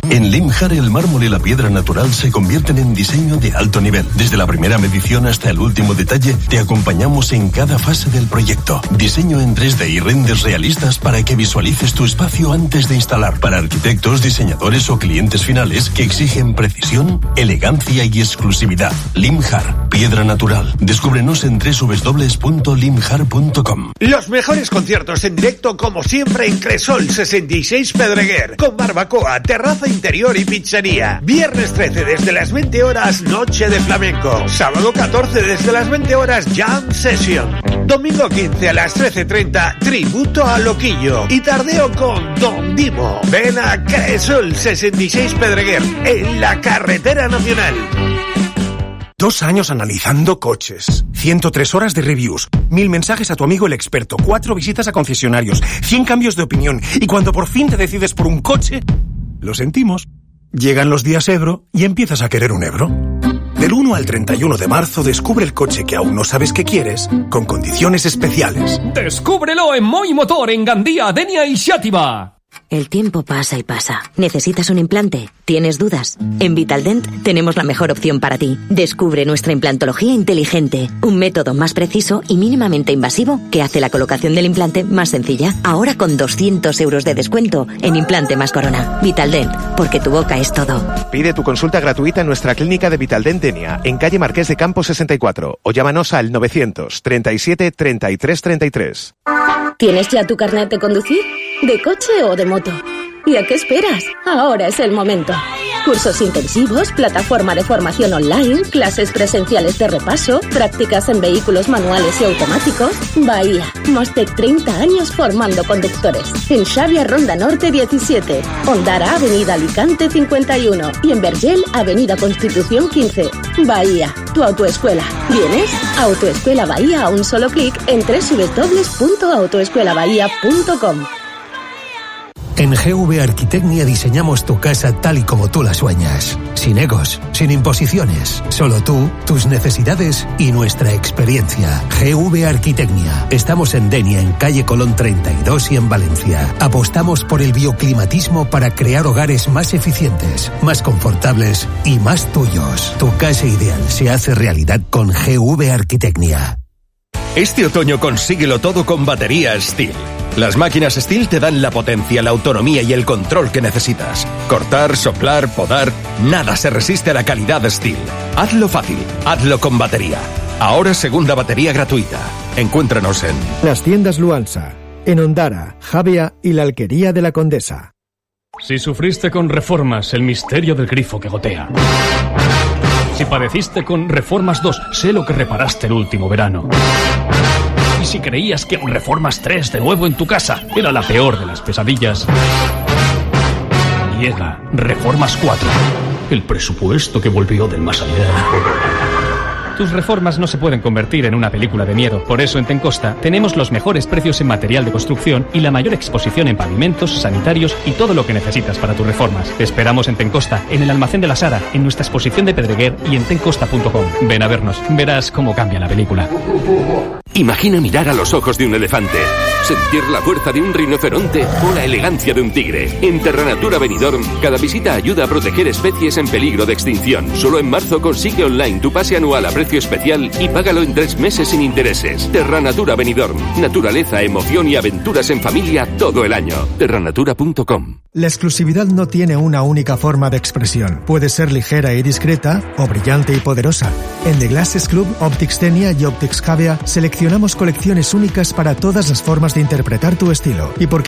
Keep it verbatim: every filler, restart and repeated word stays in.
En Limjar, el mármol y la piedra natural se convierten en diseño de alto nivel. Desde la primera medición hasta el último detalle, te acompañamos en cada fase del proyecto. Diseño en tres D y renders realistas para que visualices tu espacio antes de instalar. Para arquitectos, diseñadores o clientes finales que exigen precisión, elegancia y exclusividad. Limjar, piedra natural. Descúbrenos en doble u doble u doble u punto limjar punto com. Los mejores conciertos en directo, como siempre, en Cresol sesenta y seis Pedreguer, con barbacoa, terraza interior y pizzería. Viernes trece desde las veinte horas, noche de flamenco. Sábado catorce desde las veinte horas, jam session. Domingo quince a las trece treinta, tributo a Loquillo. Y tardeo con Don Dimo. Ven a Cresol sesenta y seis Pedreguer, en la carretera nacional. Dos años analizando coches, ciento tres horas de reviews, mil mensajes a tu amigo el experto, cuatro visitas a concesionarios, cien cambios de opinión, y cuando por fin te decides por un coche, lo sentimos. Llegan los días Ebro y empiezas a querer un Ebro. Del uno al treinta y uno de marzo descubre el coche que aún no sabes que quieres, con condiciones especiales. ¡Descúbrelo en Moi Motor, en Gandía, Denia y Xàtiva! El tiempo pasa y pasa. ¿Necesitas un implante? ¿Tienes dudas? En Vitaldent tenemos la mejor opción para ti. Descubre nuestra implantología inteligente, un método más preciso y mínimamente invasivo que hace la colocación del implante más sencilla. Ahora con doscientos euros de descuento en implante más corona. Vitaldent, porque tu boca es todo. Pide tu consulta gratuita en nuestra clínica de Vitaldent Denia, en calle Marqués de Campos sesenta y cuatro, o llámanos al novecientos treinta y siete treinta y tres treinta y tres. ¿Tienes ya tu carnet de conducir? ¿De coche o de moto? ¿Y a qué esperas? Ahora es el momento. Cursos intensivos, plataforma de formación online, clases presenciales de repaso, prácticas en vehículos manuales y automáticos. Bahía, más de treinta años formando conductores. En Xàbia, Ronda Norte diecisiete. Ondara, Avenida Alicante cincuenta y uno. Y en Vergel, Avenida Constitución quince. Bahía, tu autoescuela. ¿Vienes? Autoescuela Bahía a un solo clic en doble u doble u doble u punto autoescuela bahía punto com. En G V Arquitecnia diseñamos tu casa tal y como tú la sueñas. Sin egos, sin imposiciones. Solo tú, tus necesidades y nuestra experiencia. G V Arquitecnia. Estamos en Denia, en calle Colón treinta y dos y en Valencia. Apostamos por el bioclimatismo para crear hogares más eficientes, más confortables y más tuyos. Tu casa ideal se hace realidad con G V Arquitecnia. Este otoño consíguelo todo con baterías Stihl. Las máquinas Stihl te dan la potencia, la autonomía y el control que necesitas. Cortar, soplar, podar, nada se resiste a la calidad Stihl. Hazlo fácil, hazlo con batería. Ahora segunda batería gratuita. Encuéntranos en las tiendas Luansa, en Ondara, Javea y la Alquería de la Condesa. Si sufriste con Reformas, el misterio del grifo que gotea. Si padeciste con Reformas dos, sé lo que reparaste el último verano. Y si creías que un Reformas tres de nuevo en tu casa era la peor de las pesadillas, llega Reformas cuatro, el presupuesto que volvió del más allá. Tus reformas no se pueden convertir en una película de miedo. Por eso en Tencosta tenemos los mejores precios en material de construcción y la mayor exposición en pavimentos, sanitarios y todo lo que necesitas para tus reformas. Te esperamos en Tencosta, en el almacén de la Sara, en nuestra exposición de Pedreguer y en tencosta punto com. Ven a vernos, verás cómo cambia la película. Imagina mirar a los ojos de un elefante, sentir la fuerza de un rinoceronte o la elegancia de un tigre. En Terranatura Benidorm, cada visita ayuda a proteger especies en peligro de extinción. Solo en marzo consigue online tu pase anual a precio especial y págalo en tres meses sin intereses. Terranatura Benidorm. Naturaleza, emoción y aventuras en familia todo el año. terranatura punto com. La exclusividad no tiene una única forma de expresión. Puede ser ligera y discreta o brillante y poderosa. En The Glasses Club, Optics Denia y Optics Javea seleccionamos colecciones únicas para todas las formas de interpretar tu estilo. Y porque